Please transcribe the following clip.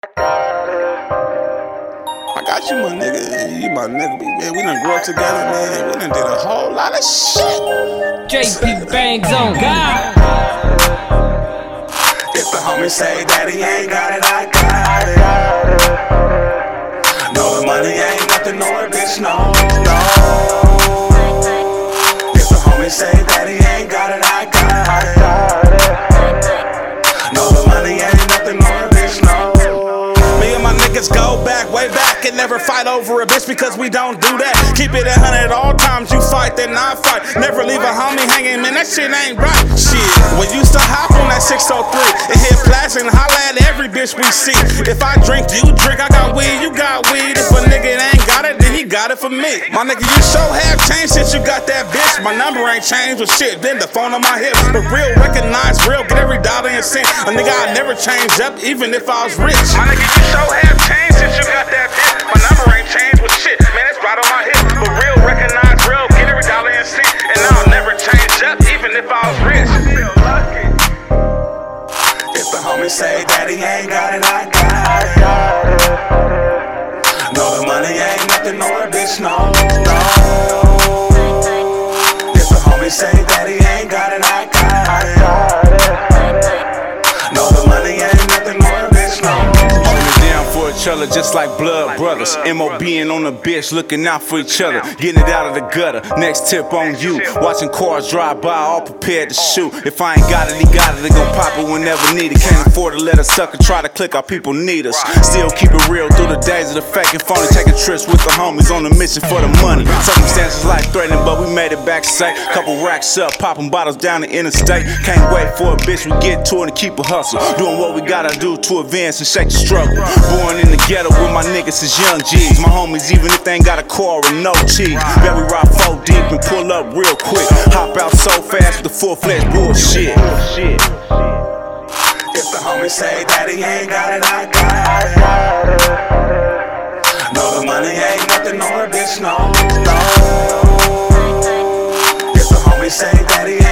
I got you, my nigga. You my nigga. Man, we done grew up together, man. We done did a whole lot of shit. JP Bangs on God. If the homie say that he ain't got it, I got it. No, the money ain't nothing, no, bitch, no. If the homie say that he ain't got it, I got it. No, the money ain't nothing, no, bitch, no. Me and my niggas go back, way back, and never fight over a bitch because we don't do that. Keep it 100 at all times, you fight, then I fight. Never leave a homie hanging, man, that shit ain't right. Shit, we used to hop on that 603 and hit plastic and holla at every bitch we see. If I drink, you drink, I got weed, you got weed. If a nigga ain't got it, then he got it for me. My nigga, you sure have changed since you got that bitch. My number ain't changed with shit, been the phone on my hip. But real, recognize real, get every dollar and cent. A nigga, I never change up, even if I was rich. My nigga, you sure have changed since you got that bitch. My number ain't changed with shit, man, it's right on my hip. But real, recognize real, get every dollar and cent. And I'll never change up, even if I was rich. Feel lucky. If the homie say that he ain't got it, I got it. No, the money ain't nothing, no, bitch, no. If the homie say that he ain't got it, I got it. No, the money ain't nothing, no, bitch, no. For each other, just like blood brothers. MOBing on the bitch, looking out for each other. Getting it out of the gutter, next tip on you. Watching cars drive by, all prepared to shoot. If I ain't got it, he got it, they gon' pop it whenever needed. Can't afford to let a sucker try to click, our people need us. Still keep it real through the days of the fake and phony. Taking trips with the homies on a mission for the money. Circumstances life threatening, but we made it back safe. Couple racks up, popping bottles down the interstate. Can't wait for a bitch, we get to it and keep a hustle. Doing what we gotta do to advance and shake the struggle. Born in the ghetto with my niggas is young G's. My homies, even if they ain't got a car and no cheese. Bet we ride 4 deep and pull up real quick. Hop out so fast with the full-fledged bullshit. If the homie say that he ain't got it, I got it. No, the money ain't nothing, no, bitch, no. If the homie say that he ain't